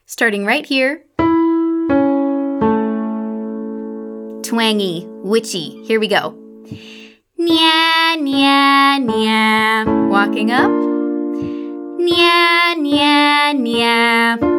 Starting right here. Twangy, witchy. Here we go. Nya, nya, nya. Walking up. Nya, nya, nya.